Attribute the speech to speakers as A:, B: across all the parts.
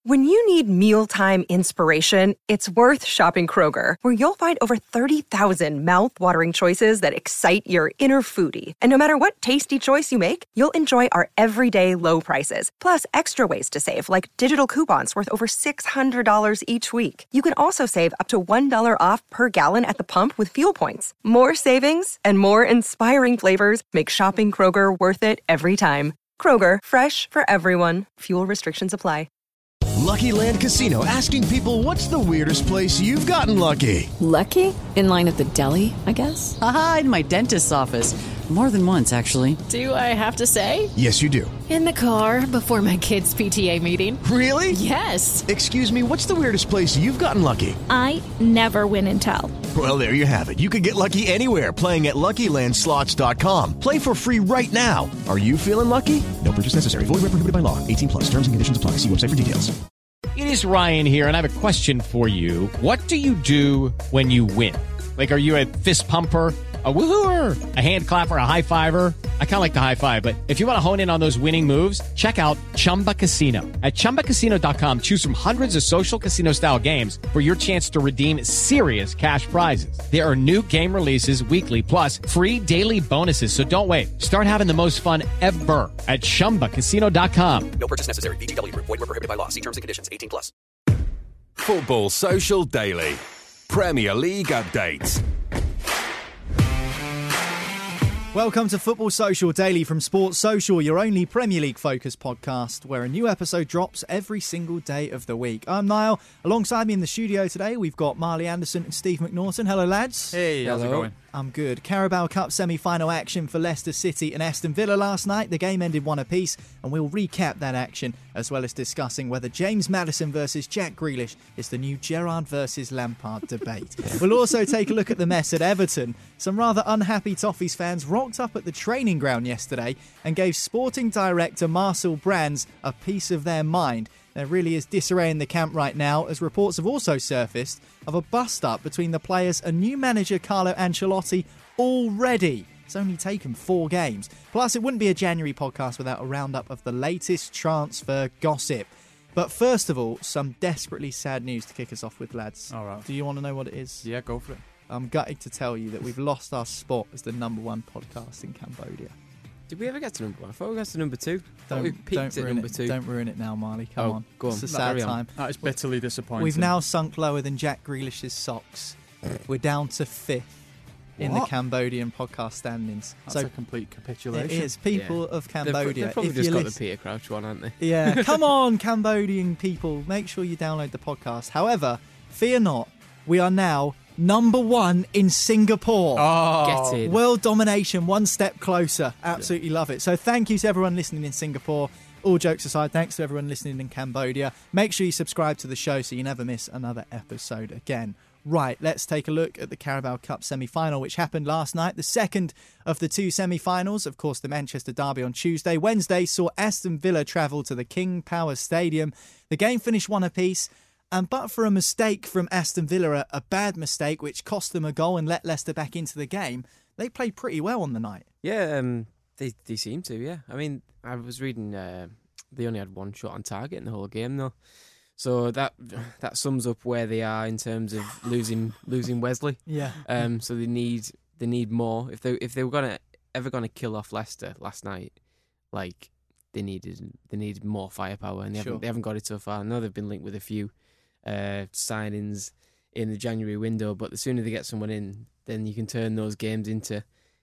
A: When you need mealtime inspiration, it's worth shopping Kroger, where you'll find over 30,000 mouth-watering choices that excite your inner foodie. And no matter what tasty choice you make, you'll enjoy our everyday low prices, plus extra ways to save, like digital coupons worth over $600 each week. You can also save up to $1 off per gallon at the pump with fuel points. More savings and more inspiring flavors make shopping Kroger worth it every time. Kroger, fresh for everyone. Fuel restrictions apply.
B: Lucky Land Casino, asking people, what's the weirdest place you've gotten lucky?
C: Lucky? In line at the deli, I guess?
D: Aha, in my dentist's office. More than once, actually.
E: Do I have to say?
B: Yes, you do.
E: In the car before my kids' PTA meeting.
B: Really?
E: Yes.
B: Excuse me, what's the weirdest place you've gotten lucky?
F: I never win and tell.
B: Well, there you have it. You can get lucky anywhere, playing at LuckyLandSlots.com. Play for free right now. Are you feeling lucky? No purchase necessary. Void where prohibited by law. 18+. Terms and conditions apply. See website for details.
G: It is Ryan here, and I have a question for you. What do you do when you win? Like, are you a fist pumper, a woohooer, a hand clapper, a high fiver? I kind of like the high five, but if you want to hone in on those winning moves, check out Chumba Casino. At ChumbaCasino.com, choose from hundreds of social casino-style games for your chance to redeem serious cash prizes. There are new game releases weekly, plus free daily bonuses, so don't wait. Start having the most fun ever at ChumbaCasino.com.
H: No purchase necessary. VGW. Void where prohibited by law. See terms and conditions. 18+.
I: Football Social Daily. Premier League updates.
J: Welcome to Football Social Daily from Sports Social, your only Premier League focused podcast where a new episode drops every single day of the week. I'm Niall. Alongside me in the studio today, we've got Marley Anderson and Steve McNaughton. Hello, lads.
K: Hey, how's it going?
J: I'm good. Carabao Cup semi-final action for Leicester City and Aston Villa last night. The game ended 1-1, and we'll recap that action, as well as discussing whether James Maddison versus Jack Grealish is the new Gerrard versus Lampard debate. We'll also take a look at the mess at Everton. Some rather unhappy Toffees fans rocked up at the training ground yesterday and gave sporting director Marcel Brands a piece of their mind. There really is disarray in the camp right now, as reports have also surfaced of a bust-up between the players and new manager Carlo Ancelotti already. It's only taken 4 games. Plus, it wouldn't be a January podcast without a roundup of the latest transfer gossip. But first of all, some desperately sad news to kick us off with, lads.
K: All right.
J: Do you want to know what it is?
K: Yeah, go for it.
J: I'm gutted to tell you that we've lost our spot as the #1 podcast in Cambodia.
L: Did we ever get to number 1? I thought we got to number 2.
J: Don't ruin it now, Marley. Come on.
L: Go on.
J: It's a sad time.
K: That is bitterly disappointing.
J: We've now sunk lower than Jack Grealish's socks. We're down to 5th in the Cambodian podcast standings.
K: That's a complete capitulation.
J: It is. People of Cambodia.
L: They've probably just got the Peter Crouch one, haven't they?
J: Yeah. Come on, Cambodian people. Make sure you download the podcast. However, fear not. We are now #1 in Singapore.
L: Oh, get in.
J: World domination, one step closer. Absolutely love it. So thank you to everyone listening in Singapore. All jokes aside, thanks to everyone listening in Cambodia. Make sure you subscribe to the show so you never miss another episode again. Right, let's take a look at the Carabao Cup semi-final, which happened last night. The second of the 2 semi-finals, of course, the Manchester derby on Tuesday. Wednesday saw Aston Villa travel to the King Power Stadium. The game finished 1-1. And but for a mistake from Aston Villa, a bad mistake which cost them a goal and let Leicester back into the game, they played pretty well on the night.
L: Yeah, they seem to, yeah. I mean, I was reading they only had 1 shot on target in the whole game, though. So that sums up where they are in terms of losing Wesley.
J: Yeah.
L: So they need more. If they were ever gonna kill off Leicester last night, like they needed more firepower, and they haven't got it so far. I know they've been linked with a few signings in the January window, but the sooner they get someone in, then you can turn those games into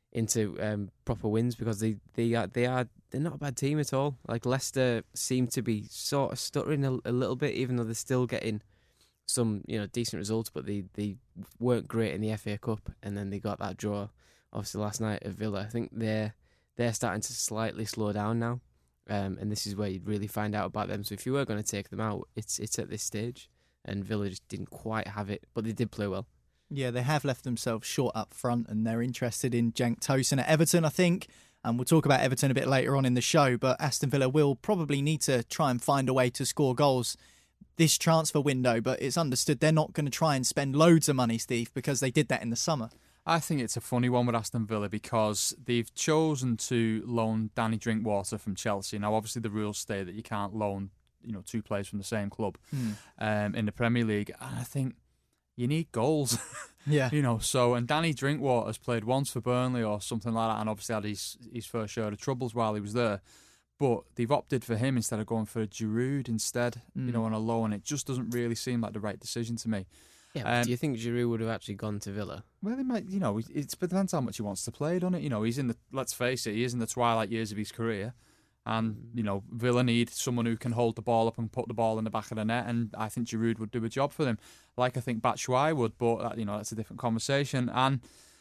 L: proper wins, because they're not a bad team at all. Like, Leicester seem to be sort of stuttering a little bit, even though they're still getting some decent results, but they weren't great in the FA Cup, and then they got that draw obviously last night at Villa. I think they're starting to slightly slow down now, and this is where you'd really find out about them. So if you were going to take them out, it's at this stage. And Villa just didn't quite have it, but they did play well.
J: Yeah, they have left themselves short up front, and they're interested in Cenk Tosun at Everton, I think. And we'll talk about Everton a bit later on in the show, but Aston Villa will probably need to try and find a way to score goals this transfer window, but it's understood they're not going to try and spend loads of money, Steve, because they did that in the summer.
K: I think it's a funny one with Aston Villa because they've chosen to loan Danny Drinkwater from Chelsea. Now, obviously, the rules state that you can't loan two players from the same club in the Premier League. And I think you need goals.
J: Yeah.
K: So, and Danny Drinkwater's played once for Burnley or something like that, and obviously had his first share of troubles while he was there. But they've opted for him instead of going for a Giroud instead, on a loan. It just doesn't really seem like the right decision to me.
L: Yeah, but do you think Giroud would have actually gone to Villa?
K: Well, they might. It depends how much he wants to play, doesn't it? He's in the. Let's face it, he is in the twilight years of his career, and Villa need someone who can hold the ball up and put the ball in the back of the net. And I think Giroud would do a job for them, like I think Batshuayi would. But that's a different conversation. And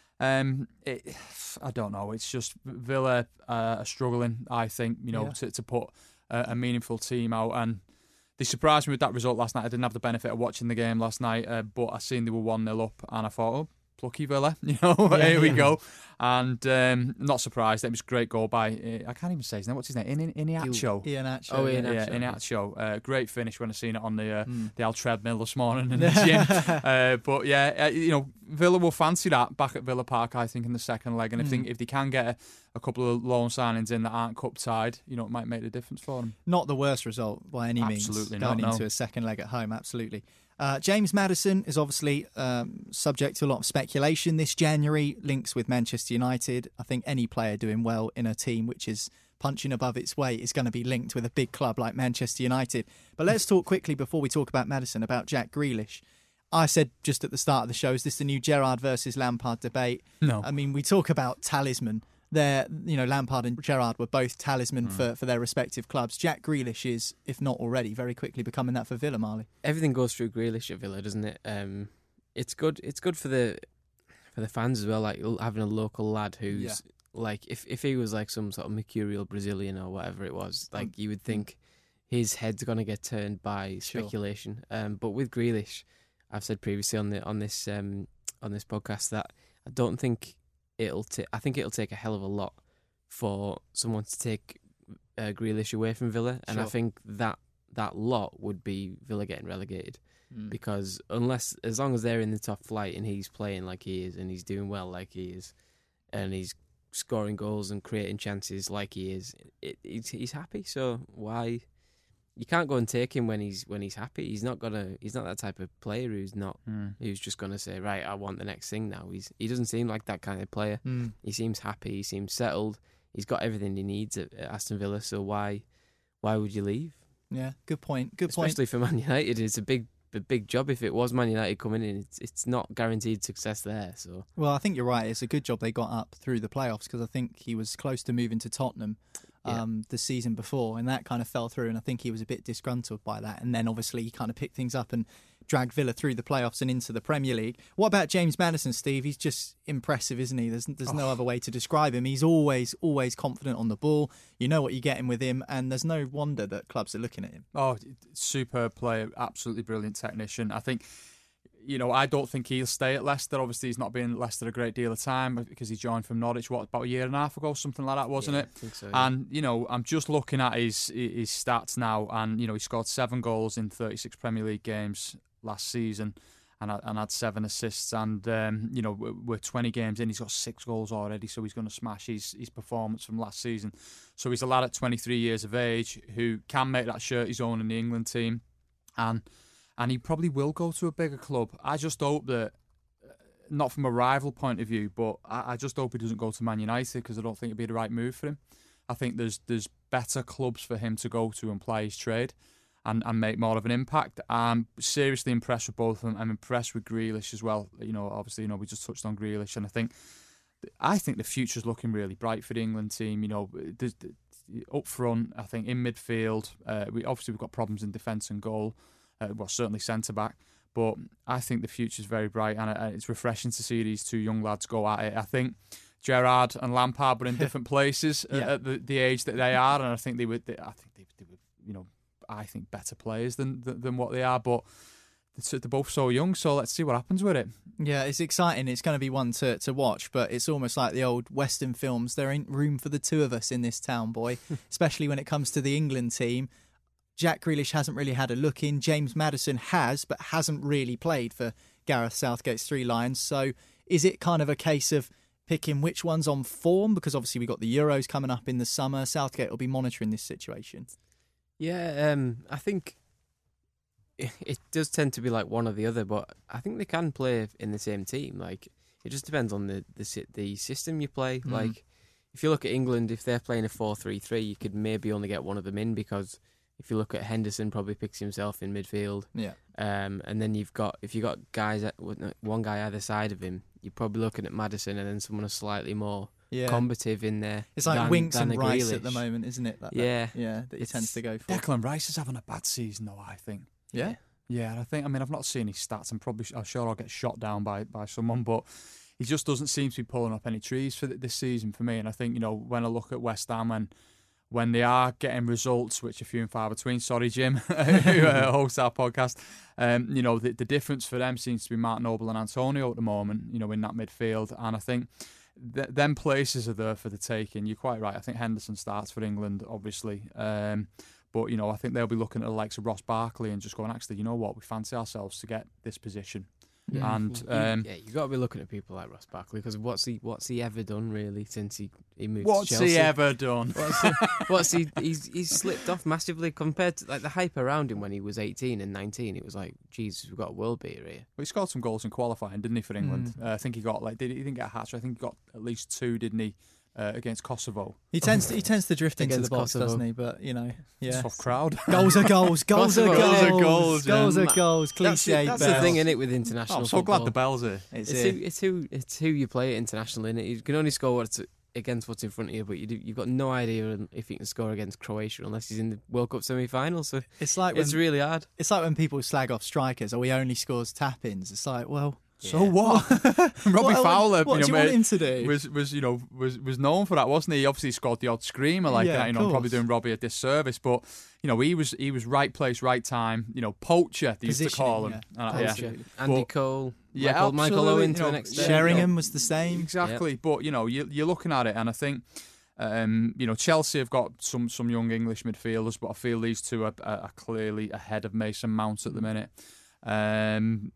K: I don't know. It's just Villa are struggling. I think to put a meaningful team out, and they surprised me with that result last night. I didn't have the benefit of watching the game last night, but I seen they were 1-0 up, and I thought, plucky Villa, here we go. And not surprised. It was a great goal by, I can't even say his name. What's his name? Iheanacho.
J: Iheanacho.
L: Oh, Iheanacho.
K: Great finish when I seen it on the old treadmill this morning in the gym. But yeah, Villa will fancy that back at Villa Park, I think, in the second leg. And if they can get a couple of loan signings in that aren't cup tied, it might make a difference for them.
J: Not the worst result by any means.
K: Absolutely
J: going
K: not,
J: into a second leg at home, absolutely. James Maddison is obviously subject to a lot of speculation this January, links with Manchester United. I think any player doing well in a team which is punching above its weight is going to be linked with a big club like Manchester United. But let's talk quickly, before we talk about Maddison, about Jack Grealish. I said just at the start of the show, is this the new Gerrard versus Lampard debate?
K: No.
J: I mean, we talk about talisman. Lampard and Gerrard were both talisman for their respective clubs. Jack Grealish is, if not already, very quickly becoming that for Villa, Marley.
L: Everything goes through Grealish at Villa, doesn't it? It's good. It's good for the fans as well. Like having a local lad who's like, if he was like some sort of mercurial Brazilian or whatever it was, like you would think his head's gonna get turned by speculation. But with Grealish, I've said previously on this podcast that I don't think. I think it'll take a hell of a lot for someone to take Grealish away from Villa, and I think that lot would be Villa getting relegated, because as long as they're in the top flight and he's playing like he is and he's doing well like he is, and he's scoring goals and creating chances like he is, he's happy. So why? You can't go and take him when he's happy. He's not that type of player who's just gonna say, right, I want the next thing now. He doesn't seem like that kind of player. He seems happy. He seems settled. He's got everything he needs at Aston Villa. So why would you leave?
J: Yeah, good point.
L: Especially for Man United, it's a big job. If it was Man United coming in, it's not guaranteed success there. So
J: well, I think you're right. It's a good job they got up through the playoffs, because I think he was close to moving to Tottenham the season before, and that kind of fell through, and I think he was a bit disgruntled by that, and then obviously he kind of picked things up and dragged Villa through the playoffs and into the Premier League. What about James Maddison, Steve? He's just impressive, isn't he? There's no other way to describe him. He's always confident on the ball. You know what you're getting with him, and there's no wonder that clubs are looking at him.
K: Oh, superb player, absolutely brilliant technician. I think, I don't think he'll stay at Leicester. Obviously, he's not been at Leicester a great deal of time because he joined from Norwich, about a year and a half ago, something like that, wasn't it?
L: I think so, yeah.
K: And, I'm just looking at his stats now, and, he scored 7 goals in 36 Premier League games last season and had 7 assists. And, we're 20 games in, he's got 6 goals already, so he's going to smash his performance from last season. So he's a lad at 23 years of age who can make that shirt his own in the England team. And he probably will go to a bigger club. I just hope that, not from a rival point of view, but I just hope he doesn't go to Man United, because I don't think it'd be the right move for him. I think there's better clubs for him to go to and play his trade and make more of an impact. I'm seriously impressed with both of them. I'm impressed with Grealish as well. Obviously, we just touched on Grealish, and I think the future's looking really bright for the England team. Up front, I think in midfield, we've got problems in defence and goal. Certainly centre-back. But I think the future's very bright, and it's refreshing to see these two young lads go at it. I think Gerrard and Lampard were in different places at the age that they are, and I think they were better players than what they are. But they're both so young, so let's see what happens with it.
J: Yeah, it's exciting. It's going to be one to watch, but it's almost like the old Western films. There ain't room for the two of us in this town, boy, especially when it comes to the England team. Jack Grealish hasn't really had a look in. James Maddison has, but hasn't really played for Gareth Southgate's Three Lions. So is it kind of a case of picking which one's on form? Because obviously we've got the Euros coming up in the summer. Southgate will be monitoring this situation.
L: Yeah, I think it does tend to be like one or the other, but I think they can play in the same team. Like, it just depends on the system you play. Like, if you look at England, if they're playing a 4-3-3, you could maybe only get one of them in, because if you look at Henderson, probably picks himself in midfield.
J: Yeah.
L: And then if you've got guys one guy either side of him, you're probably looking at Maddison and then someone slightly more combative in there.
J: It's like Winks and Rice at the moment, isn't it? That he tends to go for.
K: Declan Rice is having a bad season, though, I think.
J: Yeah?
K: Yeah, and I've not seen his stats. I'm sure I'll get shot down by someone, but he just doesn't seem to be pulling up any trees for this season for me. And I think, when I look at West Ham when they are getting results, which are few and far between, sorry, Jim, who hosts our podcast, the difference for them seems to be Mark Noble and Antonio at the moment, in that midfield. And I think them places are there for the taking. You're quite right. I think Henderson starts for England, obviously. But, I think they'll be looking at the likes of Ross Barkley and just going, actually, you know what, we fancy ourselves to get this position.
L: Yeah.
K: And
L: you've got to be looking at people like Ross Barkley, because what's he ever done really since he moved
K: what's
L: to Chelsea?
K: What's he ever done?
L: He's slipped off massively compared to like the hype around him when he was 18 and 19. It was like, Jesus, we've got a world beater here.
K: Well, he scored some goals in qualifying, didn't he, for England? I think he got he didn't get a hat-trick. I think he got at least 2, didn't he? Against Kosovo.
J: He tends to drift into the box,
L: Kosovo.
J: doesn't he? But,
K: tough crowd.
J: Goals are goals. Goals are goals. Goals are goals. Cliche.
L: That's the thing, innit, with international
K: I'm so
L: football.
K: glad the bell's here.
L: It's who you play internationally, innit? You can only score against what's in front of you, but you've got no idea if you can score against Croatia unless he's in the World Cup semi-final. So it's really hard.
J: It's like when people slag off strikers, he only scores tap-ins. It's like, well...
K: So what? Robbie Fowler,
J: what do you want him to do?
K: Was known for that, wasn't he? He obviously scored the odd screamer like that. Probably doing Robbie a disservice, but he was right place, right time. Poacher, they used to call him.
L: Andy Cole,
K: Michael
L: Owen to an extent.
J: Sheringham was the same.
K: Exactly, but you're looking at it, and I think. Chelsea have got some young English midfielders, but I feel these two are clearly ahead of Mason Mount at the minute. And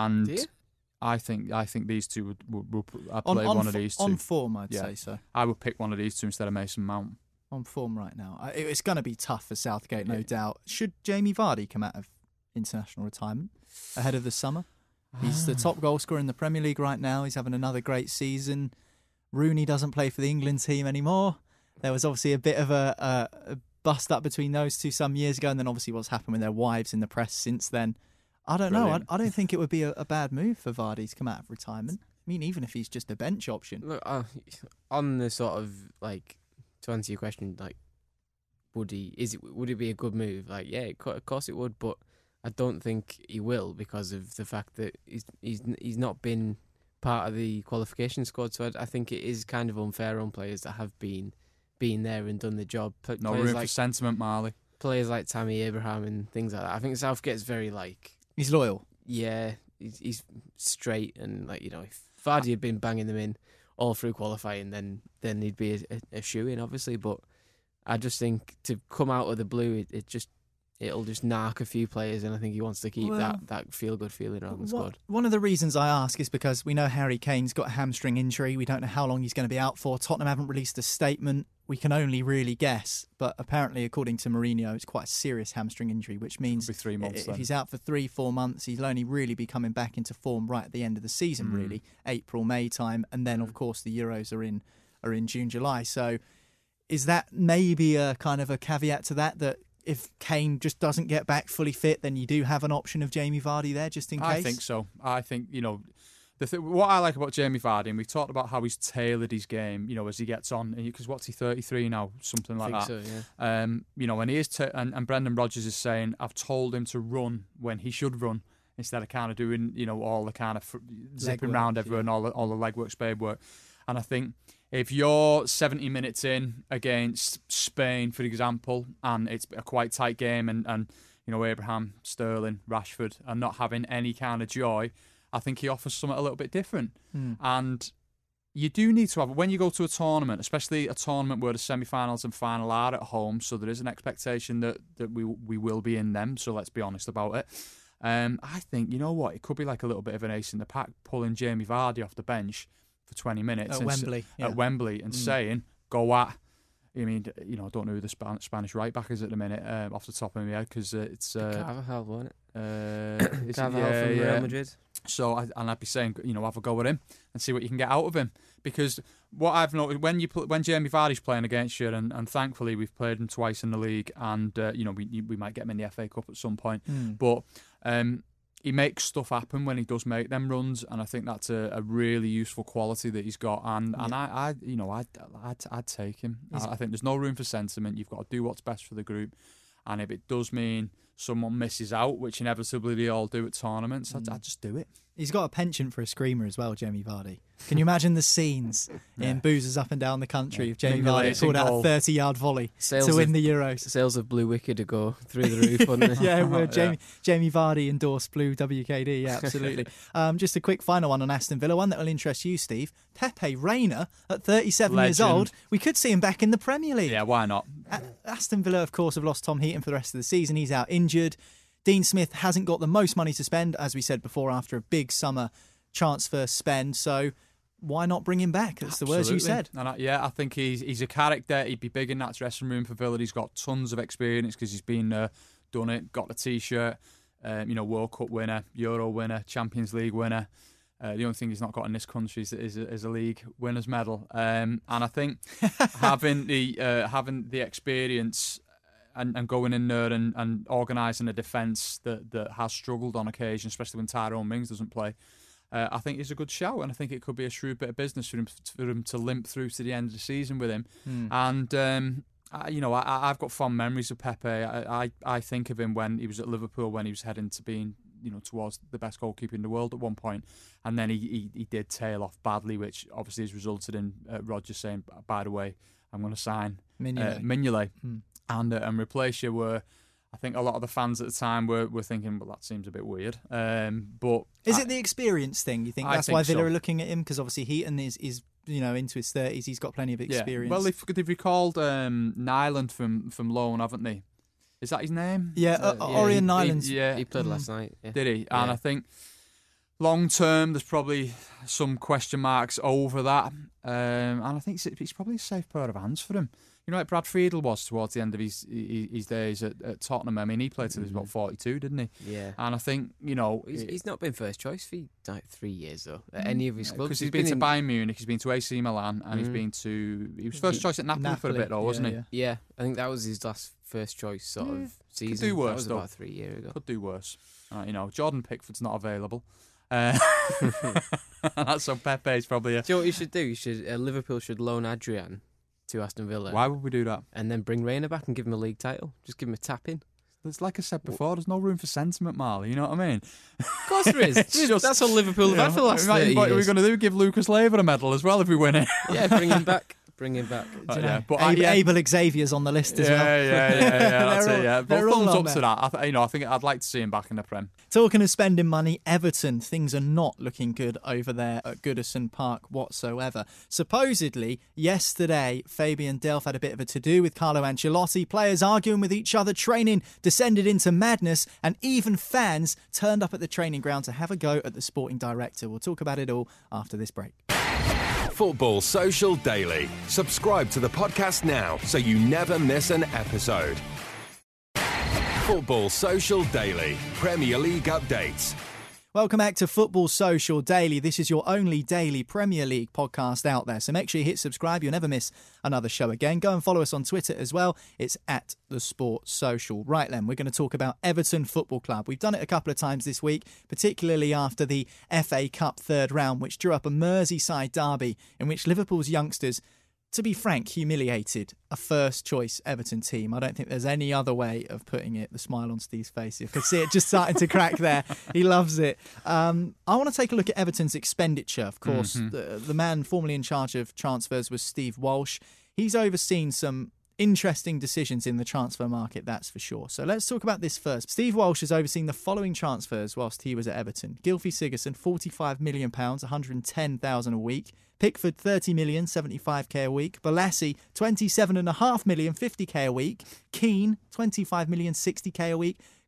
K: I think these two would play one of these two.
J: On form, I'd say so.
K: I would pick one of these two instead of Mason Mount.
J: On form right now. It's going to be tough for Southgate, no doubt. Should Jamie Vardy come out of international retirement ahead of the summer? He's the top goal scorer in the Premier League right now. He's having another great season. Rooney doesn't play for the England team anymore. There was obviously a bit of a bust up between those two some years ago, and then obviously what's happened with their wives in the press since then. I don't know. I don't think it would be a bad move for Vardy to come out of retirement. I mean, even if he's just a bench option.
L: Look, on the sort of to answer your question, would it be a good move? Of course it would, but I don't think he will because of the fact that he's not been part of the qualification squad. So I think it is kind of unfair on players that have been there and done the job.
K: No room for sentiment, Marley.
L: Players like Tammy Abraham and things like that. I think Southgate's very
J: he's loyal.
L: Yeah, he's straight, and if Vardy had been banging them in all through qualifying, then he'd be a shoe-in, obviously. But I just think to come out of the blue, it'll just narc a few players, and I think he wants to keep that feel-good feeling around the squad.
J: One of the reasons I ask is because we know Harry Kane's got a hamstring injury. We don't know how long he's going to be out for. Tottenham haven't released a statement. We can only really guess, but apparently, according to Mourinho, it's quite a serious hamstring injury, which means
K: 3 months.
J: If he's out for 3-4 months, he'll only really be coming back into form right at the end of the season, really, April, May time, and then of course the Euros are in June, July. So, is that maybe a kind of a caveat to that if Kane just doesn't get back fully fit, then you do have an option of Jamie Vardy there just in case?
K: I think so. I think what I like about Jamie Vardy, and we've talked about how he's tailored his game, as he gets on, because what's he, 33 now, something like that.
L: So, yeah.
K: And he is, and Brendan Rodgers is saying, I've told him to run when he should run instead of kind of doing, all the kind of zipping around everywhere and all the legwork, spade work. And I think if you're 70 minutes in against Spain, for example, and it's a quite tight game, and Abraham, Sterling, Rashford are not having any kind of joy, I think he offers something a little bit different. And you do need to have, when you go to a tournament, especially a tournament where the semi-finals and final are at home, so there is an expectation that we will be in them, so let's be honest about it. I think, it could be like a little bit of an ace in the pack, pulling Jamie Vardy off the bench for 20 minutes
J: at Wembley
K: and saying, go at I mean, I don't know who the Spanish right back is at the minute off the top of my head because it's
L: Carvajal, wasn't it?
K: Carvajal
L: from Real Madrid.
K: So I'd be saying, have a go at him and see what you can get out of him, because what I've noticed when Jamie Vardy's playing against you, and thankfully we've played him twice in the league, and we might get him in the FA Cup at some point, but he makes stuff happen when he does make them runs, and I think that's a really useful quality that he's got. And I'd take him. I think there's no room for sentiment. You've got to do what's best for the group, and if it does mean someone misses out, which inevitably they all do at tournaments, I'd just do it.
J: He's got a penchant for a screamer as well, Jamie Vardy. Can you imagine the scenes in boozers up and down the country if Jamie Vardy pulled out a 30-yard volley to win the Euros?
L: Sales of Blue Wicked to go through the roof, wouldn't they?
J: Jamie Vardy endorsed Blue WKD, yeah, absolutely. Just a quick final one on Aston Villa, one that will interest you, Steve. Pepe Reina, at 37 years old, we could see him back in the Premier League.
K: Yeah, why not?
J: Aston Villa, of course, have lost Tom Heaton for the rest of the season. He's out injured. Dean Smith hasn't got the most money to spend, as we said before, after a big summer transfer spend. So why not bring him back? That's the words you said.
K: And I think he's a character. He'd be big in that dressing room for Villa. He's got tons of experience because he's been done it, got the T-shirt, World Cup winner, Euro winner, Champions League winner. The only thing he's not got in this country is a league winner's medal. And I think having the experience and going in there and organising a defence that has struggled on occasion, especially when Tyrone Mings doesn't play, I think is a good shout, and I think it could be a shrewd bit of business for him to limp through to the end of the season with him. And I've got fond memories of Pepe. I think of him when he was at Liverpool, when he was heading to being towards the best goalkeeper in the world at one point, and then he did tail off badly, which obviously has resulted in Rodgers saying, by the way, I'm going to sign Mignolet. And replace you, where I think a lot of the fans at the time were thinking, well, that seems a bit weird. But
J: is it the experience thing? You think that's why Villa are looking at him? Because obviously Heaton is into his 30s. He's got plenty of experience.
K: Yeah. Well, they've recalled Nyland from loan, haven't they? Is that his name?
J: Yeah, Orion Nyland.
L: He played last night. Yeah.
K: Did he? And I think long term, there's probably some question marks over that. And I think it's probably a safe pair of hands for him. Like Brad Friedel was towards the end of his days at Tottenham. I mean, he played till he was about 42, didn't he?
L: Yeah.
K: And I think,
L: He's not been first choice for like 3 years, though, at any of his clubs.
K: Because he's been to Bayern Munich, he's been to AC Milan, and he was first choice at Napoli for a bit, though, wasn't he?
L: Yeah, I think that was his last first choice sort of season.
K: Could do worse,
L: that was
K: though.
L: about 3 years ago.
K: Could do worse. Jordan Pickford's not available. So Pepe's probably...
L: Do you know what you should do? Liverpool should loan Adrian to Aston Villa.
K: Why would we do that?
L: And then bring Reina back and give him a league title. Just give him a tap in.
K: It's like I said before, there's no room for sentiment, Marley. You know what I mean?
L: Of course there is. That's what Liverpool have had for the last 30 years.
K: What are we going to do? Give Lucas Leiva a medal as well if we win it?
L: Yeah, bring him back. Bring him back.
J: Abel Xavier's on the list as well.
K: Yeah. But thumbs up to that. I think I'd like to see him back in the Prem.
J: Talking of spending money, Everton, things are not looking good over there at Goodison Park whatsoever. Supposedly, yesterday, Fabian Delph had a bit of a to-do with Carlo Ancelotti. Players arguing with each other, training descended into madness, and even fans turned up at the training ground to have a go at the sporting director. We'll talk about it all after this break.
I: Football Social Daily. Subscribe to the podcast now so you never miss an episode. Football Social Daily. Premier League updates.
J: Welcome back to Football Social Daily. This is your only daily Premier League podcast out there. So make sure you hit subscribe. You'll never miss another show again. Go and follow us on Twitter as well. It's at The Sport Social. Right then, we're going to talk about Everton Football Club. We've done it a couple of times this week, particularly after the FA Cup third round, which drew up a Merseyside derby in which Liverpool's youngsters, to be frank, humiliated a first-choice Everton team. I don't think there's any other way of putting it. The smile on Steve's face. You can see it just starting to crack there. He loves it. I want to take a look at Everton's expenditure. Of course, the man formerly in charge of transfers was Steve Walsh. He's overseen some interesting decisions in the transfer market, that's for sure. So let's talk about this first. Steve Walsh has overseen the following transfers whilst he was at Everton. Gylfi Sigurdsson, £45 million, £110,000 a week. Pickford, £30 million, £75k a week. Balassi, £27.5 million, £50k a week. Keane, £25 million, £60k a week.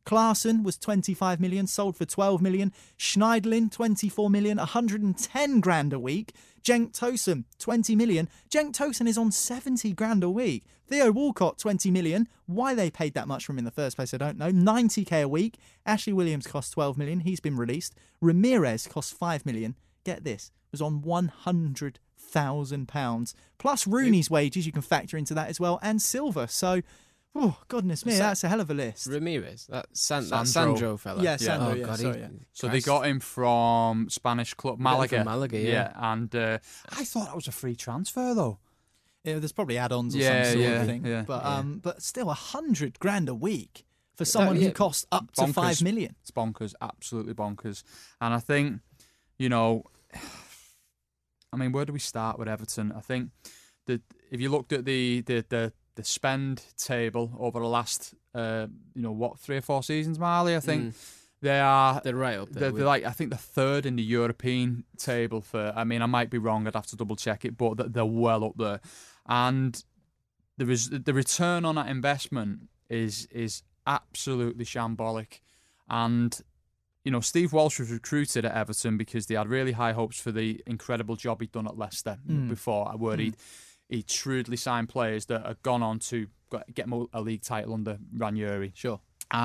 J: Klaassen was 25 million, sold for 12 million. Schneidlin, 24 million, 110 grand a week. Cenk Tosun, 20 million. Cenk Tosun is on 70 grand a week. Theo Walcott, 20 million. Why they paid that much from him in the first place, I don't know. 90k a week. Ashley Williams cost 12 million. He's been released. Ramirez cost 5 million. Get this, was on £100,000. Plus Rooney's wages, you can factor into that as well, and Silva. So, oh, goodness me, that's a hell of a list.
L: Ramirez, that Sandro fella.
J: Yeah, Sandro,
L: yeah.
J: God,
L: sorry, yeah.
K: So they got him from Spanish club Malaga.
L: From Malaga, yeah.
K: And I thought that was a free transfer, though.
J: Yeah, there's probably add-ons or some sort of thing. Yeah. But still, 100 grand a week for someone who costs up to 5 million.
K: It's bonkers, absolutely bonkers. And I think, you know, I mean, where do we start with Everton? I think that if you looked at the spend table over the last, 3 or 4 seasons, Marley, I think they're
L: right up there.
K: They're like, I think, the third in the European table for. I mean, I might be wrong. I'd have to double check it, but they're well up there. And the return on that investment is absolutely shambolic. And Steve Walsh was recruited at Everton because they had really high hopes for the incredible job he'd done at Leicester before, where he'd shrewdly signed players that had gone on to get a league title under Ranieri.
J: Sure.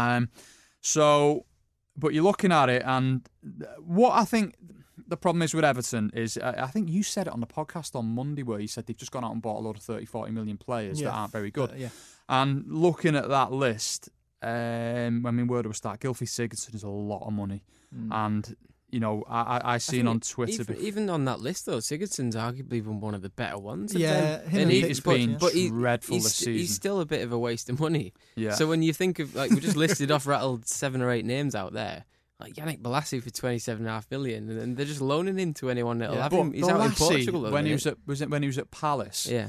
K: But you're looking at it, and what I think the problem is with Everton is, I think you said it on the podcast on Monday, where you said they've just gone out and bought a load of 30-40 million players that aren't very good. And looking at that list, where do we start? Gylfi Sigurdsson is a lot of money. And, I seen on Twitter...
L: Even on that list, though, Sigurdsson's arguably been one of the better ones.
J: Yeah,
K: he's been dreadful this season.
L: He's still a bit of a waste of money.
K: Yeah.
L: So when you think of, we just listed off, rattled 7 or 8 names out there, like Yannick Bolasie for 27.5 million, and they're just loaning him to anyone that'll have him. He's out in Portugal
K: when he was at Palace.
L: Yeah.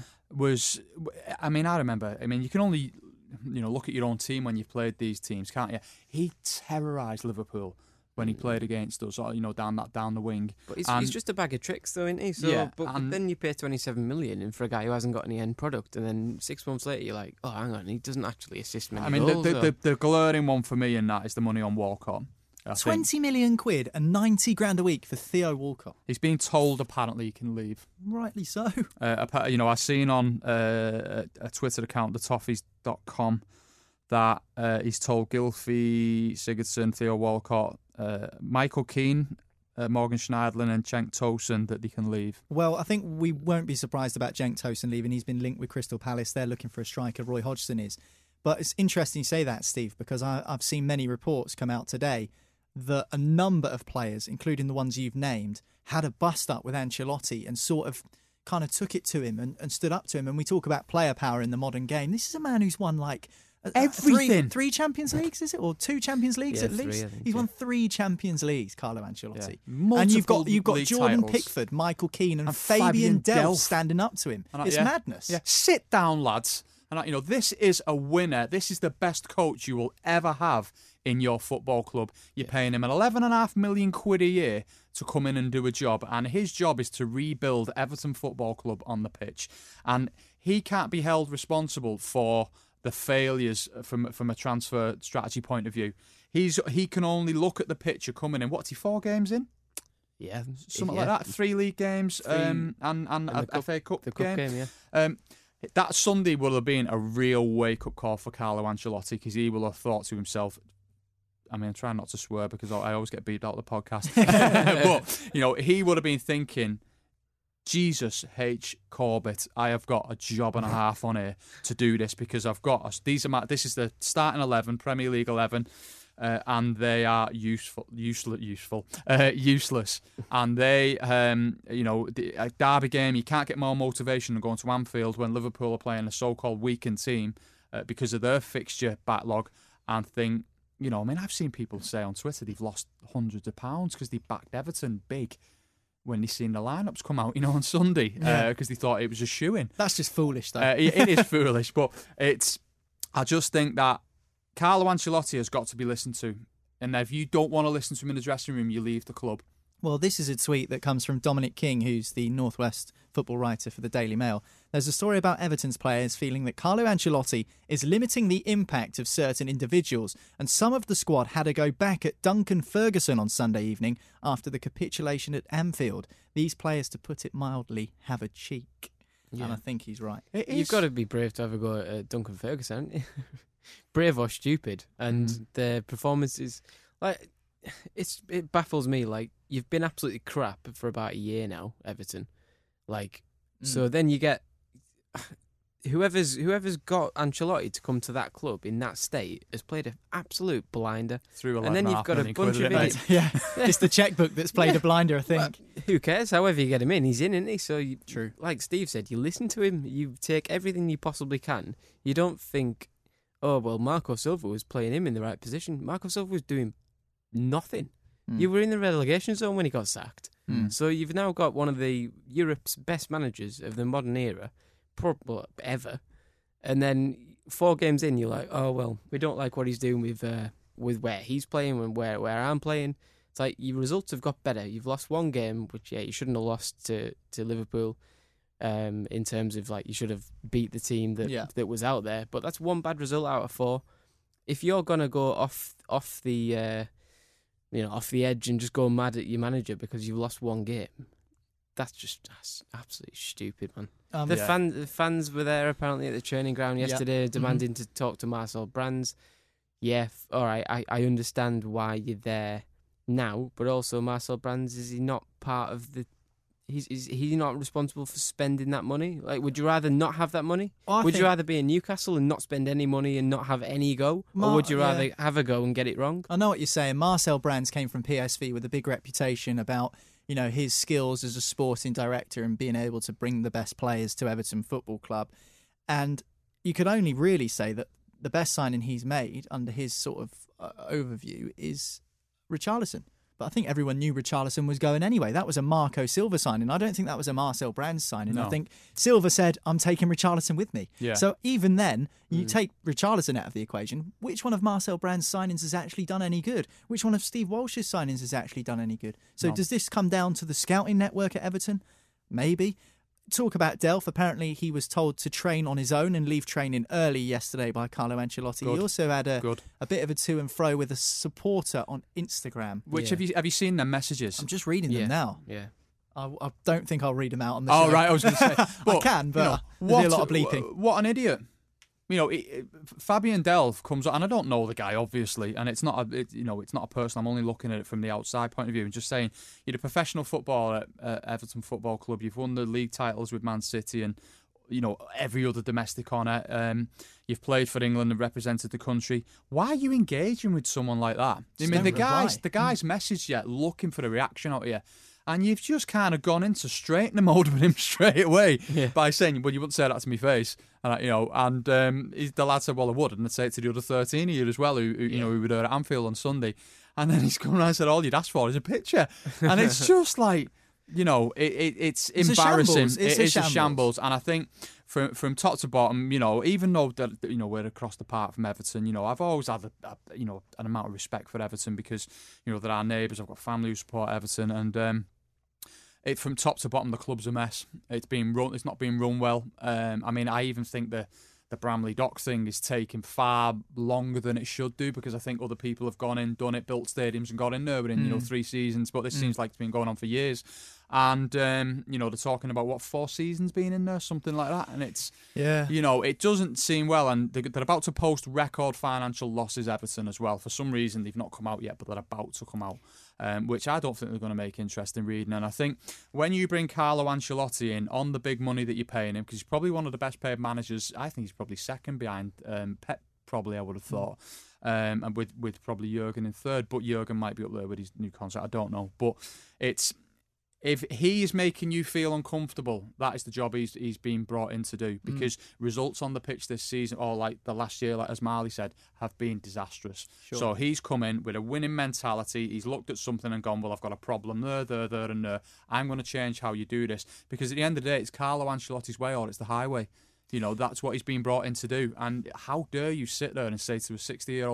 K: I remember. You can only look at your own team when you've played these teams, can't you? He terrorised Liverpool when he played against us, down the wing.
L: But he's just a bag of tricks, though, isn't he? So, but then you pay 27 million for a guy who hasn't got any end product, and then 6 months later you're like, oh, hang on, he doesn't actually assist many goals.
K: The glaring one for me in that is the money on Walcott.
J: 20 million quid and 90 grand a week for Theo Walcott.
K: He's being told apparently he can leave.
J: Rightly so.
K: I seen on a Twitter account, thetoffees.com, that he's told Gylfi Sigurdsson, Theo Walcott, Michael Keane, Morgan Schneidlin and Cenk Tosun that they can leave.
J: Well, I think we won't be surprised about Cenk Tosun leaving. He's been linked with Crystal Palace. They're looking for a striker. Roy Hodgson is. But it's interesting you say that, Steve, because I've seen many reports come out today that a number of players, including the ones you've named, had a bust-up with Ancelotti and sort of kind of took it to him and stood up to him. And we talk about player power in the modern game. This is a man who's won
K: everything.
J: Three Champions Leagues, is it? Or 2 Champions Leagues at least? He's won 3 Champions Leagues, Carlo Ancelotti.
K: Yeah.
J: And you've got Jordan
K: titles.
J: Pickford, Michael Keane and Fabian Delph standing up to him. It's madness.
K: Yeah. Sit down, lads. And this is a winner. This is the best coach you will ever have in your football club. You're paying him an 11.5 million quid a year to come in and do a job, and his job is to rebuild Everton Football Club on the pitch. And he can't be held responsible for the failures from a transfer strategy point of view. He can only look at the picture coming in. What's he, 4 games in?
L: Yeah,
K: something like that. 3 league games and a FA Cup game. That Sunday will have been a real wake-up call for Carlo Ancelotti, because he will have thought to himself, I'm trying not to swear because I always get beeped out of the podcast, but he would have been thinking, Jesus H. Corbett, I have got a job and a half on here to do this, because this is the starting 11, Premier League 11, and they are useless. And they, a derby game, you can't get more motivation than going to Anfield when Liverpool are playing a so-called weakened team because of their fixture backlog, and think, I've seen people say on Twitter they've lost hundreds of pounds because they backed Everton big when they seen the lineups come out, on Sunday, because they thought it was a shoo-in.
J: That's just foolish, though.
K: It is foolish, but I just think that Carlo Ancelotti has got to be listened to. And if you don't want to listen to him in the dressing room, you leave the club.
J: Well, this is a tweet that comes from Dominic King, who's the Northwest football writer for the Daily Mail. There's a story about Everton's players feeling that Carlo Ancelotti is limiting the impact of certain individuals, and some of the squad had a go back at Duncan Ferguson on Sunday evening after the capitulation at Anfield. These players, to put it mildly, have a cheek. Yeah. And I think he's right.
L: You've got to be brave to have a go at Duncan Ferguson, haven't you? Brave or stupid. And the performances, like, it baffles me. Like, you've been absolutely crap for about a year now, Everton. Like, so then you get whoever's got Ancelotti to come to that club in that state has played an absolute blinder.
K: And
L: then you've got a bunch of idiots.
J: Yeah, it's the checkbook that's played a blinder, I think.
L: Well, who cares? However you get him in, he's in, isn't he? So,
J: True.
L: Like Steve said, you listen to him, you take everything you possibly can. You don't think, oh, well, Marco Silva was playing him in the right position. Marco Silva was doing nothing. You were in the relegation zone when he got sacked. So you've now got one of the Europe's best managers of the modern era, probably ever. And then 4 games in, you're like, oh, well, we don't like what he's doing with where he's playing and where I'm playing. It's like your results have got better. You've lost 1 game, which, you shouldn't have lost to Liverpool in terms of, like, you should have beat the team that was out there. But that's 1 bad result out of 4. If you're going to go off the edge and just go mad at your manager because you've lost 1 game, that's absolutely stupid, man. The fans were there apparently at the training ground yesterday demanding to talk to Marcel Brands. Yeah, all right, I understand why you're there now, but also Marcel Brands, is he not part of the... Is he not responsible for spending that money? Like, would you rather not have that money? Would you rather be in Newcastle and not spend any money and not have any go? Or would you rather have a go and get it wrong?
J: I know what you're saying. Marcel Brands came from PSV with a big reputation about, his skills as a sporting director and being able to bring the best players to Everton Football Club. And you could only really say that the best signing he's made under his sort of overview is Richarlison. But I think everyone knew Richarlison was going anyway. That was a Marco Silva signing. I don't think that was a Marcel Brands signing. No. I think Silva said, I'm taking Richarlison with me. Yeah. So even then, you take Richarlison out of the equation. Which one of Marcel Brands' signings has actually done any good? Which one of Steve Walsh's signings has actually done any good? So does this come down to the scouting network at Everton? Maybe. Talk about Delph. Apparently, he was told to train on his own and leave training early yesterday by Carlo Ancelotti. Good. He also had a bit of a to and fro with a supporter on Instagram.
K: Which have you seen their messages?
J: I'm just reading them now.
L: Yeah.
J: I don't think I'll read them out on the show.
K: Oh, right, I was going to say.
J: I can, but there'll be a lot of bleeping.
K: What an idiot. Fabian Delph comes on, and I don't know the guy, obviously, and it's not a person. I'm only looking at it from the outside point of view and just saying, you're a professional footballer at Everton Football Club. You've won the league titles with Man City and, every other domestic honour. You've played for England and represented the country. Why are you engaging with someone like that? I mean, the guy's messaged you looking for a reaction out of you. And you've just kind of gone into straightener mode with him straight away by saying, well, you wouldn't say that to my face. And the lad said, well, I would. And I'd say it to the other 13 of you as well, who were there at Anfield on Sunday. And then he's come around and said, all you'd ask for is a picture. And it's just like, it's embarrassing. It's a shambles. And I think from top to bottom, even though that we're across the park from Everton, I've always had an amount of respect for Everton because they're our neighbours. I've got family who support Everton, and from top to bottom, the club's a mess. It's not being run well. I even think the Bramley Dock thing is taking far longer than it should do because I think other people have gone in, done it, built stadiums and got in there within 3 seasons. But this seems like it's been going on for years. And, they're talking about, 4 seasons being in there, something like that. And it's, it doesn't seem well. And they're about to post record financial losses, Everton, as well. For some reason, they've not come out yet, but they're about to come out, which I don't think they're going to make interesting reading. And I think when you bring Carlo Ancelotti in on the big money that you're paying him, because he's probably one of the best paid managers, I think he's probably second behind Pep, probably, I would have thought. And with probably Jurgen in third, but Jurgen might be up there with his new contract. I don't know. But if he is making you feel uncomfortable, that is the job he's been brought in to do. Because results on the pitch this season, or like the last year, like as Marley said, have been disastrous. Sure. So he's come in with a winning mentality. He's looked at something and gone, well, I've got a problem there, and there. I'm going to change how you do this. Because at the end of the day, it's Carlo Ancelotti's way or it's the highway. That's what he's been brought in to do. And how dare you sit there and say to a 60-year-old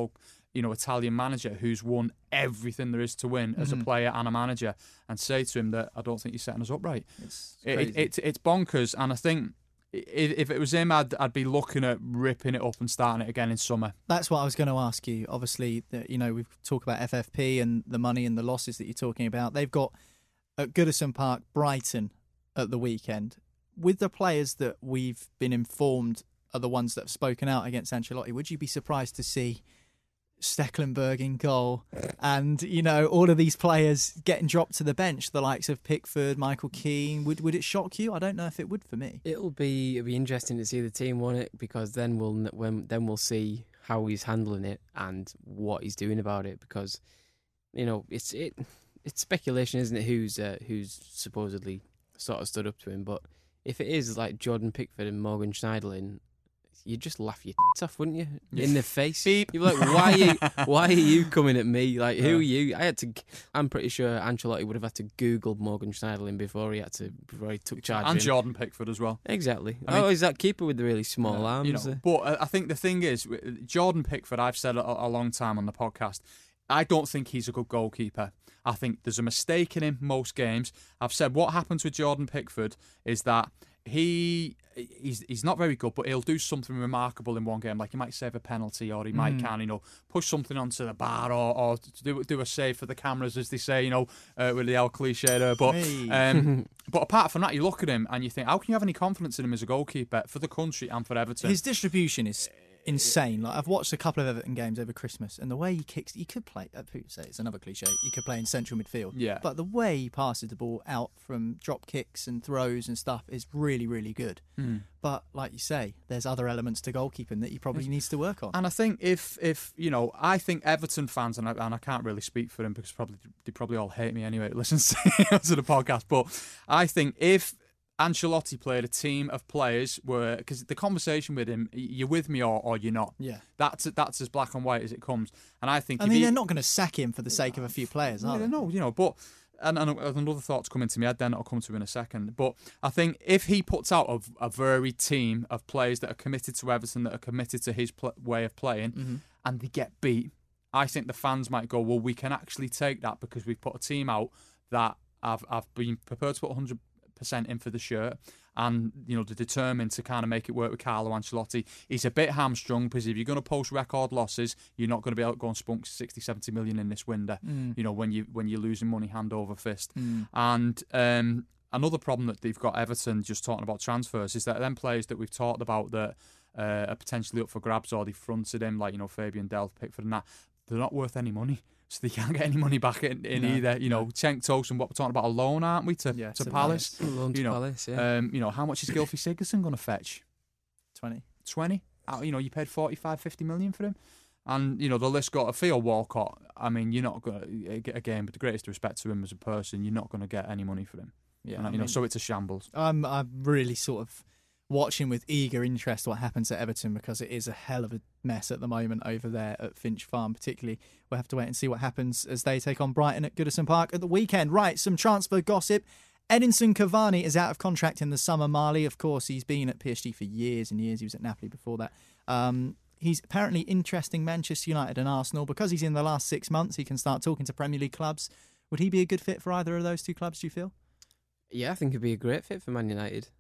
K: Italian manager who's won everything there is to win as a player and a manager, and say to him that I don't think you're setting us up right. It's bonkers, and I think if it was him, I'd be looking at ripping it up and starting it again in summer.
J: That's what I was going to ask you. Obviously, we've talked about FFP and the money and the losses that you're talking about. They've got at Goodison Park, Brighton at the weekend. With the players that we've been informed are the ones that have spoken out against Ancelotti, would you be surprised to see Stekelenburg in goal and, all of these players getting dropped to the bench, the likes of Pickford, Michael Keane? Would it shock you? I don't know if it would for me.
L: It'll be interesting to see the team won it, because then we'll see how he's handling it and what he's doing about it, because it's speculation, isn't it, who's supposedly sort of stood up to him. But if it is like Jordan Pickford and Morgan Schneiderlin, you'd just laugh your tits off, wouldn't you? In the face. Beep. You're like, why are you coming at me? Like, who are you? I'm pretty sure Ancelotti would have had to Google Morgan Schneiderlin before he took charge.
K: And Jordan Pickford as well.
L: Exactly. He's that keeper with the really small arms.
K: But I think the thing is, Jordan Pickford, I've said a long time on the podcast, I don't think he's a good goalkeeper. I think there's a mistake in him most games. I've said what happens with Jordan Pickford is that he's not very good, but he'll do something remarkable in one game. Like he might save a penalty, or he might push something onto the bar, or do a save for the cameras, as they say, with the old cliche there. But apart from that, you look at him and you think, how can you have any confidence in him as a goalkeeper for the country and for Everton?
J: His distribution is insane. Like, I've watched a couple of Everton games over Christmas, and the way he kicks, he could play. People say it's another cliche. He could play in central midfield.
K: Yeah.
J: But the way he passes the ball out from drop kicks and throws and stuff is really, really good. But like you say, there's other elements to goalkeeping that he probably needs to work on.
K: And I think if I think Everton fans, and I can't really speak for them because they probably all hate me anyway. Listen to the podcast, but I think if Ancelotti played a team of players because the conversation with him, you're with me or you're not.
J: Yeah,
K: that's as black and white as it comes. And I think
J: they're not going to sack him for the sake of a few players, are they?
K: No, but and another thought's coming to me. Then I'll come to in a second. But I think if he puts out a very team of players that are committed to Everton, that are committed to his way of playing, and they get beat, I think the fans might go, well, we can actually take that because we've put a team out that I've been prepared to put 100% in for the shirt, and they're determined to kind of make it work with Carlo Ancelotti. He's a bit hamstrung because if you're going to post record losses, you're not going to be able to go and spunk 60-70 million in this window. When you're losing money hand over fist. And another problem that they've got, Everton, just talking about transfers, is that them players that we've talked about that are potentially up for grabs, or they fronted him, like Fabian Delph, Pickford, and that, they're not worth any money. So they can't get any money back in either. Cenk Tosun, what we're talking about a loan, aren't we, to Palace?
L: Loan to Palace, yeah.
K: How much is Gylfi Sigurdsson going to fetch?
J: 20.
K: 20? You paid 45, 50 million for him. And, the list got a Theo Walcott. I mean, you're not going to, again, with the greatest respect to him as a person, you're not going to get any money for him. Yeah, so it's a shambles.
J: I'm really sort of watching with eager interest what happens at Everton, because it is a hell of a mess at the moment over there at Finch Farm. Particularly, we'll have to wait and see what happens as they take on Brighton at Goodison Park at the weekend. Right, some transfer gossip. Edinson Cavani is out of contract in the summer. Marley, of course, he's been at PSG for years and years. He was at Napoli before that. He's apparently interesting Manchester United and Arsenal because he's in the last 6 months. He can start talking to Premier League clubs. Would he be a good fit for either of those two clubs, do you feel?
L: Yeah, I think he'd be a great fit for Man United.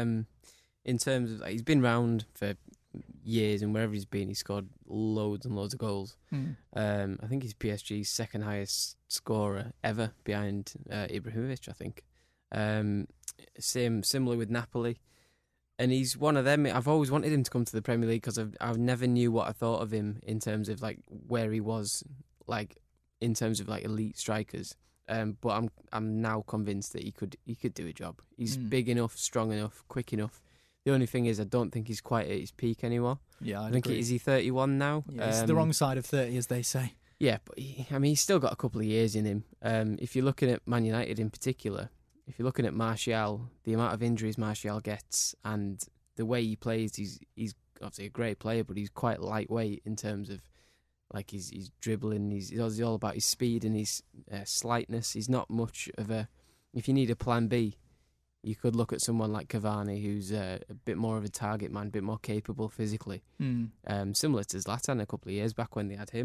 L: In terms of, he's been round for years, and wherever he's been, he's scored loads and loads of goals. I think he's PSG's second highest scorer ever, behind Ibrahimovic, I think. Similar with Napoli. And he's one of them. I've always wanted him to come to the Premier League because I never knew what I thought of him in terms of like where he was, like in terms of like elite strikers. But I'm now convinced that he could do a job. He's big enough, strong enough, quick enough. The only thing is, I don't think he's quite at his peak anymore.
J: Yeah,
L: I think is he 31 now?
J: Yeah, he's the wrong side of 30, as they say.
L: Yeah, but he's still got a couple of years in him. If you're looking at Man United in particular, if you're looking at Martial, the amount of injuries Martial gets and the way he plays, he's obviously a great player, but he's quite lightweight in terms of like he's dribbling. He's all about his speed and his slightness. He's not much of a. If you need a plan B, you could look at someone like Cavani, who's a bit more of a target man, a bit more capable physically. Similar to Zlatan a couple of years back when they had him.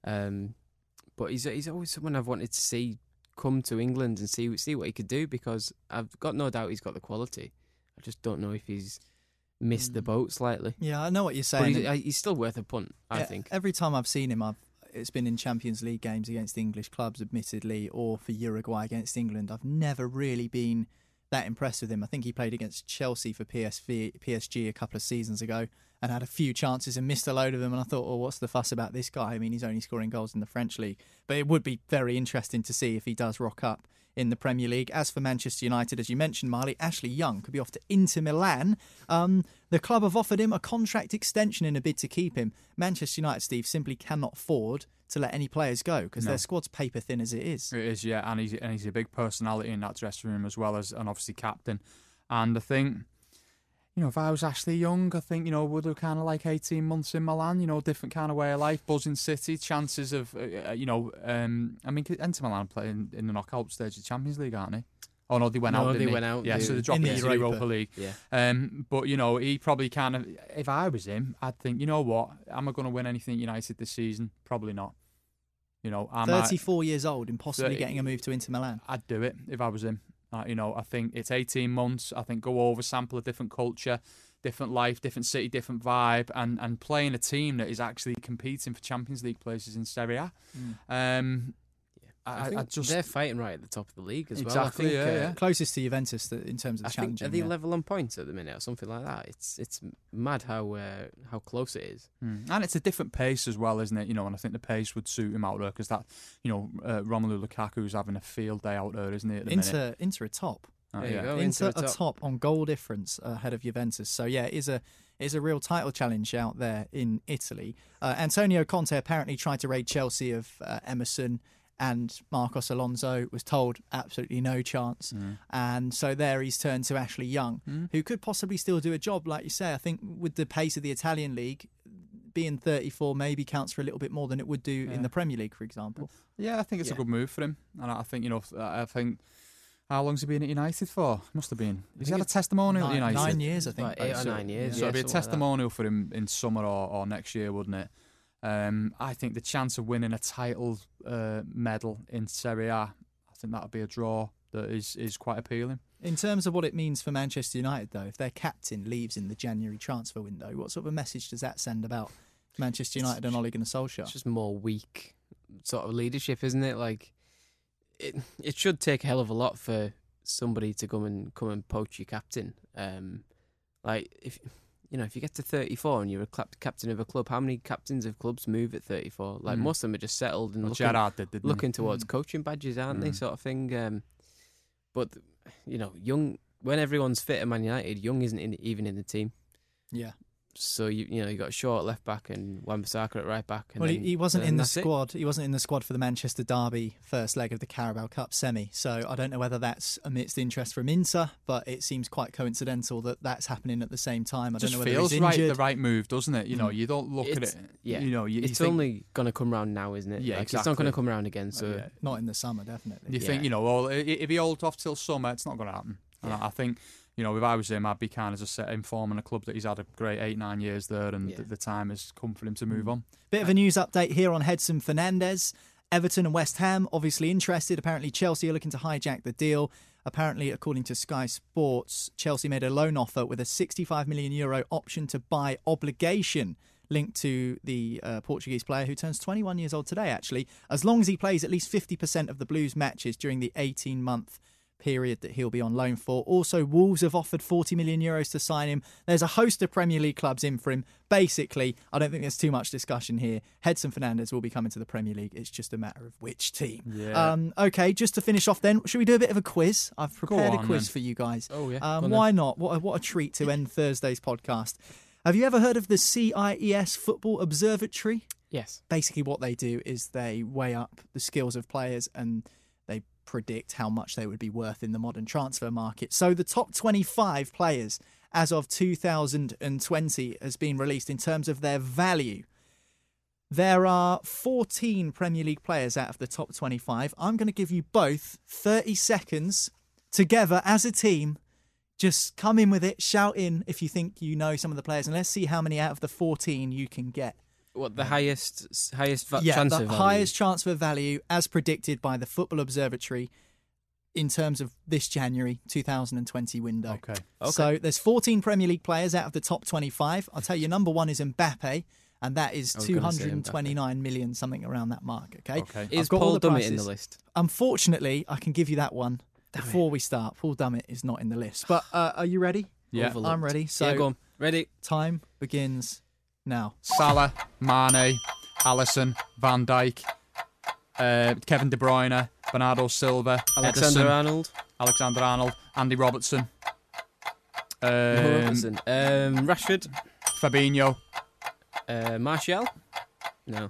L: But he's always someone I've wanted to see come to England and see what he could do, because I've got no doubt he's got the quality. I just don't know if he's missed the boat slightly.
J: Yeah, I know what you're saying.
L: But he's still worth a punt, I think.
J: Every time I've seen him, it's been in Champions League games against English clubs, admittedly, or for Uruguay against England. I've never really been that impressed with him. I think he played against Chelsea for PSG a couple of seasons ago and had a few chances and missed a load of them. And I thought, well, what's the fuss about this guy? I mean, he's only scoring goals in the French league. But it would be very interesting to see if he does rock up in the Premier League. As for Manchester United, as you mentioned, Marley, Ashley Young could be off to Inter Milan. The club have offered him a contract extension in a bid to keep him. Manchester United, Steve, simply cannot afford to let any players go because their squad's paper thin as it is.
K: It is, yeah, and he's a big personality in that dressing room as well as, and obviously captain. And I think, if I was Ashley Young, I think, would have kind of like 18 months in Milan, different kind of way of life, buzzing city, chances of, I mean, Inter Milan playing in the knockout stage of the Champions League, aren't they? Oh no, they went out.
L: They went out.
K: Yeah, so they dropped into the Europa League.
L: Yeah.
K: But he probably kind of. If I was him, I'd think, you know what? Am I going to win anything United this season? Probably not.
J: 34 years old and possibly getting a move to Inter Milan.
K: I'd do it if I was him. I think it's 18 months. I think go over, sample a different culture, different life, different city, different vibe, and playing a team that is actually competing for Champions League places in Serie A.
L: I think they're fighting right at the top of the league as
K: well.
L: Exactly,
K: yeah.
J: Closest to Juventus in terms of the challenge.
L: Are they level on points at the minute or something like that? It's mad how close it is.
K: And it's a different pace as well, isn't it? And I think the pace would suit him out there because that, Romelu Lukaku's having a field day out there, isn't he? At the minute?
J: Inter are top.
L: There you go.
J: Inter are top on goal difference ahead of Juventus. So yeah, it is a real title challenge out there in Italy. Antonio Conte apparently tried to raid Chelsea of Emerson and Marcos Alonso, was told absolutely no chance. And so there he's turned to Ashley Young, who could possibly still do a job, like you say. I think with the pace of the Italian league, being 34 maybe counts for a little bit more than it would do in the Premier League, for example.
K: Yeah, I think it's a good move for him. And I think, how long's he been at United for? Must have been. He's had a testimonial at United.
J: 9 years, I think.
L: Like 8 or 9 years.
K: So it'd be a testimonial for him in summer or next year, wouldn't it? I think the chance of winning a title medal in Serie A, I think that would be a draw that is quite appealing.
J: In terms of what it means for Manchester United, though, if their captain leaves in the January transfer window, what sort of a message does that send about Manchester United and Ole Gunnar Solskjaer?
L: It's just more weak sort of leadership, isn't it? Like, it should take a hell of a lot for somebody to come and poach your captain. If you get to 34 and you're a captain of a club, how many captains of clubs move at 34? Like most of them are just settled and looking towards coaching badges, aren't they? Sort of thing. But Young, when everyone's fit at Man United, Young isn't even in the team.
J: Yeah.
L: So you got Shaw at left back and Wan-Bissaka at right back. And
J: well, he wasn't in the squad. He wasn't in the squad for the Manchester Derby first leg of the Carabao Cup semi. So I don't know whether that's amidst interest from Inter, but it seems quite coincidental that that's happening at the same time. I don't know whether he's injured.
K: Feels the right move, doesn't it? You don't look at it.
L: Yeah.
K: It's
L: only going to come round now, isn't it?
K: Yeah, exactly.
L: It's not going to come around again. So
J: not in the summer, definitely.
K: You think if he holds off till summer, it's not going to happen. And I think. If I was him, I'd be kind of just informing a club that he's had a great 8-9 years there and the time has come for him to move on.
J: Bit of a news update here on Hedson Fernandez. Everton and West Ham obviously interested. Apparently Chelsea are looking to hijack the deal. Apparently, according to Sky Sports, Chelsea made a loan offer with a €65 million option to buy obligation linked to the Portuguese player who turns 21 years old today, actually, as long as he plays at least 50% of the Blues matches during the 18-month period that he'll be on loan for. Also, Wolves have offered €40 million to sign him. There's a host of Premier League clubs in for him. Basically, I don't think there's too much discussion here. Hedson Fernandez will be coming to the Premier League. It's just a matter of which team.
K: Yeah.
J: Okay, just to finish off then, should we do a bit of a quiz? I've prepared a quiz for you guys.
L: Oh, yeah.
J: Why not? What a treat to end Thursday's podcast. Have you ever heard of the CIES Football Observatory?
L: Yes.
J: Basically, what they do is they weigh up the skills of players and they predict how much they would be worth in the modern transfer market. So the top 25 players as of 2020 has been released in terms of their value. There are 14 Premier League players out of the top 25. I'm going to give you both 30 seconds together as a team. Just come in with it, shout in if you think you know some of the players, and let's see how many out of the 14 you can get.
L: What, the highest transfer
J: the
L: value?
J: highest transfer value as predicted by the Football Observatory in terms of this January 2020 window.
K: Okay.
J: So there's 14 Premier League players out of the top 25. I'll tell you, number one is Mbappe, and that is 229 million, something around that mark. Okay.
L: Is Paul Dummett in the list?
J: Unfortunately, I can give you that one before we start. Paul Dummett is not in the list. But are you ready?
K: Yeah.
J: I'm ready. So
L: go on. Ready.
J: Time begins now.
K: Salah, Mane, Alisson, Van Dijk, Kevin De Bruyne, Bernardo Silva,
L: Alexander Arnold,
K: Andy Robertson,
L: Rashford,
K: Fabinho,
L: Martial. No.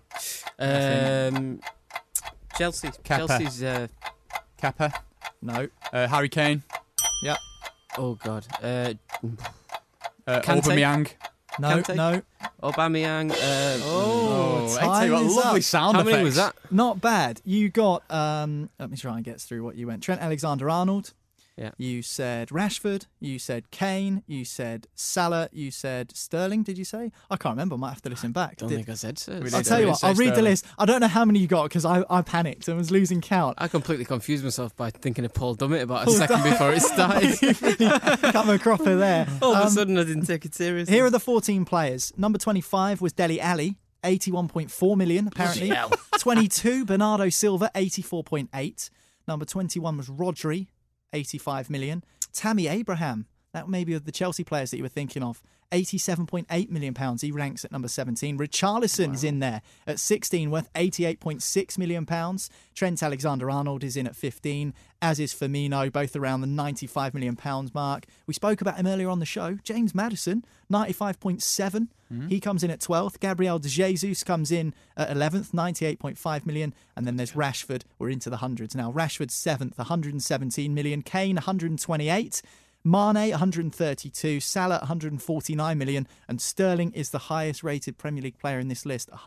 L: Chelsea.
K: Kepa.
L: Chelsea's.
K: Kepa.
J: No.
K: Harry Kane.
J: Yep.
L: Oh God.
K: Aubameyang.
J: No.
L: Kante?
J: No.
L: Aubameyang.
J: Time
K: I tell you what,
J: is
K: lovely
J: up.
K: sound
L: How
K: effects.
L: many was that?
J: Not bad. You got, let me try and get through what you went. Trent Alexander-Arnold.
L: Yeah.
J: You said Rashford. You said Kane. You said Salah. You said Sterling, did you say? I can't remember. I might have to listen back.
L: Don't think I said so.
J: I'll tell you what, I'll read the list. I don't know how many you got because I panicked and was losing count.
L: I completely confused myself by thinking of Paul Dummett about a second before it started.
J: Come a cropper there.
L: All of a sudden I didn't take it seriously.
J: Here are the 14 players. Number 25 was Dele Alli, 81.4 million apparently. 22, Bernardo Silva, 84.8. Number 21 was Rodri, 85 million. Tammy Abraham, that may be of the Chelsea players that you were thinking of, £87.8 million. He ranks at number 17. Richarlison is in there at 16, worth £88.6 million. Trent Alexander-Arnold is in at 15, as is Firmino, both around the £95 million mark. We spoke about him earlier on the show. James Maddison, 95.7. He comes in at 12th. Gabriel de Jesus comes in at 11th, 98.5 million. And then there's Rashford. We're into the hundreds now. Rashford 7th, 117 million. Kane, 128. Mane, 132. Salah, 149 million. And Sterling is the highest rated Premier League player in this list,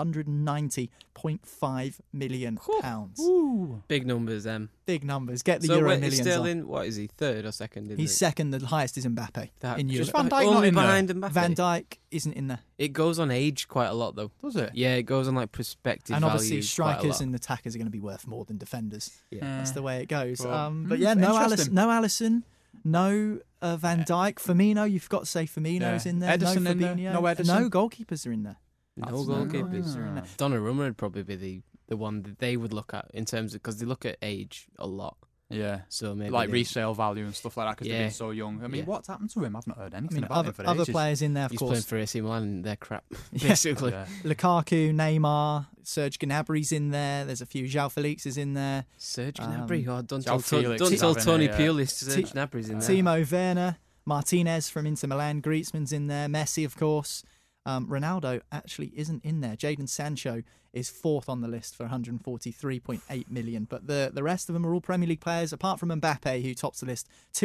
J: 190.5 million pounds.
L: Big numbers,
J: Big numbers. Get the
L: so
J: Euro
L: wait,
J: millions
L: Sterling,
J: on.
L: what is he, third or second?
J: He's second. The highest is Mbappe in Europe.
K: Just Van Dijk not
L: only
K: in there?
L: behind Mbappe.
J: Van Dijk isn't in there.
L: It goes on age quite a lot, though.
K: Does it?
L: Yeah, it goes on like perspective
J: And obviously
L: values quite a
J: strikers
L: lot.
J: and attackers are going to be worth more than defenders.
L: Yeah.
J: That's the way it goes.
K: Well,
J: But yeah, no
K: interesting.
J: Alisson, no Van Dijk. Firmino, you've got to say Firmino's in there.
K: Edison
J: no
K: in there?
J: Fabinho.
K: No Edison?
J: No goalkeepers are in there.
L: No
J: That's
L: goalkeepers.
J: are in there.
L: Donnarumma would probably be the one that they would look at in terms of, because they look at age a lot.
K: Yeah.
L: So maybe
K: like
L: they-
K: resale value and stuff like that because they've
L: Yeah.
K: been so young. I mean,
L: Yeah.
K: what's happened to him? I've not heard anything
J: I mean,
K: about him for
J: other
K: ages.
J: players in there, of
L: He's
J: course.
L: playing for AC Milan and they're crap,
J: Yeah.
L: basically.
K: Yeah.
J: Lukaku, Neymar, Serge Gnabry's in there. There's a few. João Felix is in there.
L: Serge Gnabry. Don't
K: João Felix
L: tell
K: is having
L: Tony
K: a,
L: Pulis Serge Gnabry's in there.
J: Timo Werner, Martinez from Inter Milan, Griezmann's in there, Messi, of course. Ronaldo actually isn't in there. Jadon Sancho is fourth on the list for 143.8 million. But the rest of them are all Premier League players, apart from Mbappe, who tops the list.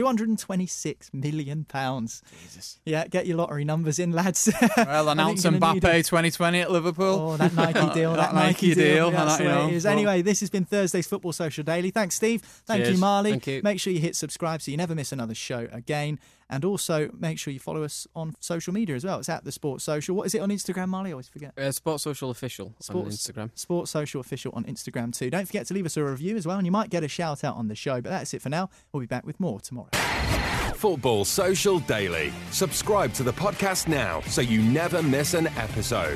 J: £226 million.
L: Jesus.
J: Yeah, get your lottery numbers in, lads.
K: Well, announce Mbappe 2020 at Liverpool.
J: Oh, that Nike deal.
K: that Nike deal.
J: That's the
K: you
J: way
K: know,
J: it is.
K: well-
J: Anyway, this has been Thursday's Football Social Daily. Thanks, Steve. Thank
L: Cheers.
J: you, Marley.
L: Thank you.
J: Make sure you hit subscribe so you never miss another show again. And also make sure you follow us on social media as well. It's at The Sports Social. What is it on Instagram, Marley? I always forget.
L: Sports Social Official on Instagram.
J: Sports Social Official on Instagram too. Don't forget to leave us a review as well, and you might get a shout out on the show. But that's it for now. We'll be back with more tomorrow.
I: Football Social Daily. Subscribe to the podcast now so you never miss an episode.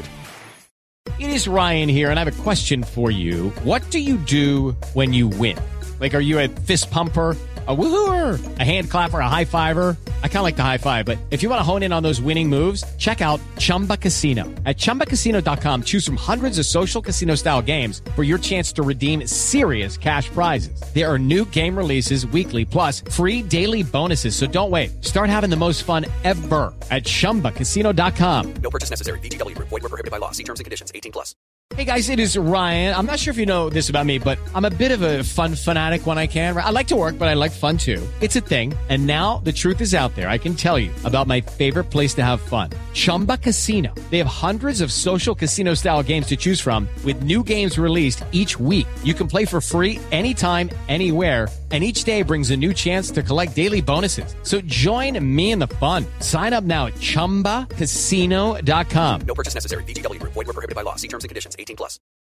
G: It is Ryan here, and I have a question for you. What do you do when you win? Like, are you a fist pumper? A woohooer, a hand clapper, a high fiver. I kind of like the high five, but if you want to hone in on those winning moves, check out Chumba Casino. At ChumbaCasino.com, choose from hundreds of social casino style games for your chance to redeem serious cash prizes. There are new game releases weekly, plus free daily bonuses. So don't wait. Start having the most fun ever at ChumbaCasino.com.
H: No purchase necessary. VGW Group. Void where prohibited by law. See terms and conditions. 18+.
G: Hey guys, it is Ryan. I'm not sure if you know this about me, but I'm a bit of a fun fanatic when I can. I like to work, but I like fun too. It's a thing. And now the truth is out there. I can tell you about my favorite place to have fun. Chumba Casino. They have hundreds of social casino-style games to choose from with new games released each week. You can play for free anytime, anywhere, and each day brings a new chance to collect daily bonuses. So join me in the fun. Sign up now at ChumbaCasino.com.
H: No purchase necessary. VGW Group. Void where prohibited by law. See terms and conditions. 18+.